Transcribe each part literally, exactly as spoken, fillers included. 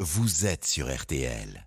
vous êtes sur R T L.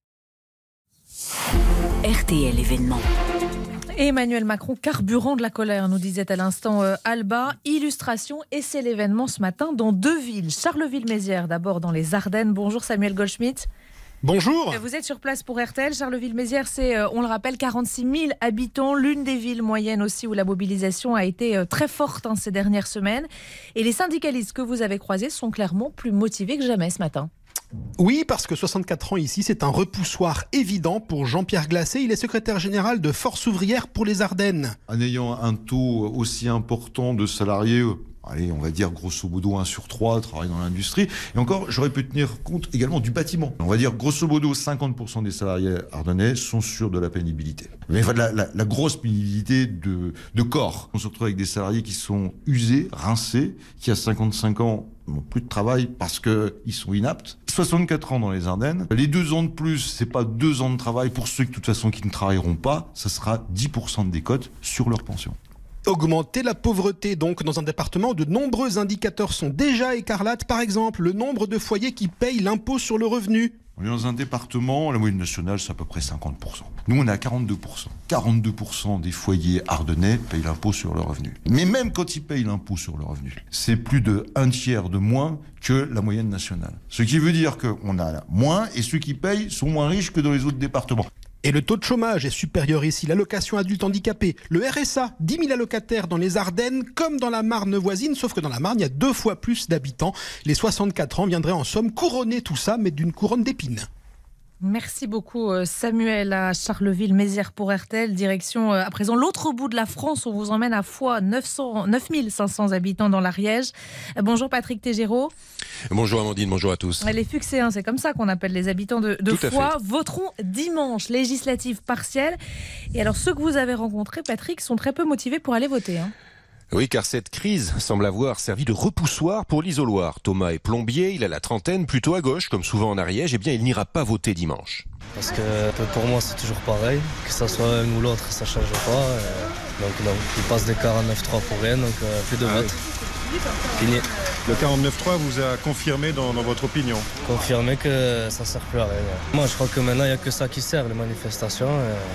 R T L événement. Emmanuel Macron, carburant de la colère, nous disait à l'instant euh, Alba. Illustration, et c'est l'événement ce matin dans deux villes. Charleville-Mézières, d'abord dans les Ardennes. Bonjour Samuel Goldschmidt. Bonjour. Vous êtes sur place pour R T L. Charleville-Mézières, c'est, euh, on le rappelle, quarante-six mille habitants. L'une des villes moyennes aussi où la mobilisation a été euh, très forte hein, ces dernières semaines. Et les syndicalistes que vous avez croisés sont clairement plus motivés que jamais ce matin. Oui, parce que soixante-quatre ans ici, c'est un repoussoir évident pour Jean-Pierre Glacé. Il est secrétaire général de Force ouvrière pour les Ardennes. En ayant un taux aussi important de salariés, allez, on va dire grosso modo un sur trois travaillent dans l'industrie. Et encore, j'aurais pu tenir compte également du bâtiment. On va dire grosso modo cinquante pour cent des salariés ardennais sont sur de la pénibilité. Mais enfin, la, la, la grosse pénibilité de, de corps. On se retrouve avec des salariés qui sont usés, rincés, qui à cinquante-cinq ans n'ont plus de travail parce qu'ils sont inaptes. soixante-quatre ans dans les Ardennes. Les deux ans de plus, c'est pas deux ans de travail pour ceux qui, de toute façon, qui ne travailleront pas. Ça sera dix pour cent de décote sur leur pension. Augmenter la pauvreté, donc, dans un département, de nombreux indicateurs sont déjà écarlates. Par exemple, le nombre de foyers qui payent l'impôt sur le revenu. On est dans un département, la moyenne nationale, c'est à peu près cinquante pour cent. Nous, on est à quarante-deux pour cent. quarante-deux pour cent des foyers ardennais payent l'impôt sur le revenu. Mais même quand ils payent l'impôt sur le revenu, c'est plus de un tiers de moins que la moyenne nationale. Ce qui veut dire qu'on a moins, et ceux qui payent sont moins riches que dans les autres départements. Et le taux de chômage est supérieur ici. L'allocation adulte handicapé, le R S A, dix mille allocataires dans les Ardennes comme dans la Marne voisine, sauf que dans la Marne, il y a deux fois plus d'habitants. Les soixante-quatre ans viendraient en somme couronner tout ça, mais d'une couronne d'épines. Merci beaucoup Samuel à Charleville-Mézières pour R T L. Direction à présent l'autre bout de la France. On vous emmène à Foix, neuf mille cinq cents habitants dans l'Ariège. Bonjour Patrick Tégéraud. Bonjour Amandine, bonjour à tous. Les Fuxéens, c'est comme ça qu'on appelle les habitants de, de Foix, voteront dimanche, législative partielle. Et alors ceux que vous avez rencontrés, Patrick, sont très peu motivés pour aller voter. Hein. Oui, car cette crise semble avoir servi de repoussoir pour l'isoloir. Thomas est plombier, il a la trentaine, plutôt à gauche, comme souvent en Ariège. Eh bien, il n'ira pas voter dimanche. Parce que pour moi, c'est toujours pareil. Que ça soit un ou l'autre, ça ne change pas. Donc, donc, il passe des quarante-neuf trois pour rien, donc euh, plus de ah vote. Oui. Fini. Le quarante-neuf trois vous a confirmé dans, dans votre opinion? Confirmé que ça ne sert plus à rien. Moi, je crois que maintenant, il n'y a que ça qui sert, les manifestations.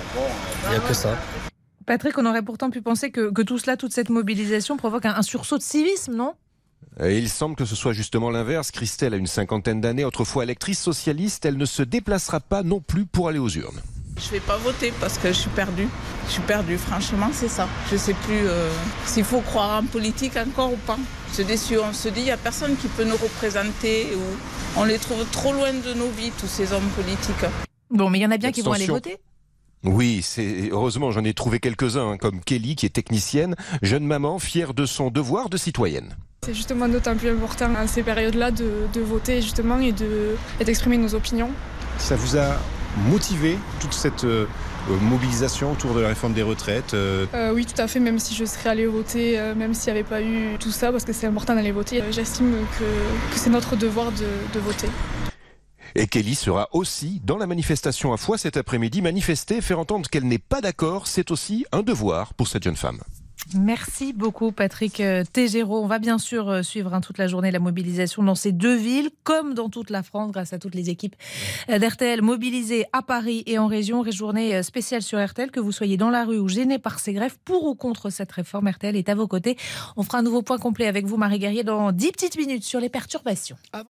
Il n'y a que ça. Patrick, on aurait pourtant pu penser que, que tout cela, toute cette mobilisation provoque un, un sursaut de civisme, non ? Et il semble que ce soit justement l'inverse. Christelle a une cinquantaine d'années, autrefois électrice socialiste. Elle ne se déplacera pas non plus pour aller aux urnes. Je ne vais pas voter parce que je suis perdue. Je suis perdue, franchement, c'est ça. Je ne sais plus euh, s'il faut croire en politique encore ou pas. C'est déçu, on se dit, il n'y a personne qui peut nous représenter. Ou on les trouve trop loin de nos vies, tous ces hommes politiques. Bon, mais il y en a bien qui vont aller voter. Oui, c'est heureusement, j'en ai trouvé quelques-uns, hein, comme Kelly, qui est technicienne, jeune maman, fière de son devoir de citoyenne. C'est justement d'autant plus important à ces périodes-là de, de voter justement et, de, et d'exprimer nos opinions. Ça vous a motivé, toute cette euh, mobilisation autour de la réforme des retraites euh... Euh, Oui, tout à fait, même si je serais allée voter, euh, même s'il n'y avait pas eu tout ça, parce que c'est important d'aller voter, euh, j'estime que, que c'est notre devoir de, de voter. Et Kelly sera aussi dans la manifestation à Foix cet après-midi. Manifester, faire entendre qu'elle n'est pas d'accord, c'est aussi un devoir pour cette jeune femme. Merci beaucoup Patrick Tégéraud. On va bien sûr suivre hein, toute la journée la mobilisation dans ces deux villes, comme dans toute la France, grâce à toutes les équipes d'R T L mobilisées à Paris et en région. Journée spéciale sur R T L, que vous soyez dans la rue ou gêné par ces grèves, pour ou contre cette réforme, R T L est à vos côtés. On fera un nouveau point complet avec vous, Marie Guerrier, dans dix petites minutes sur les perturbations.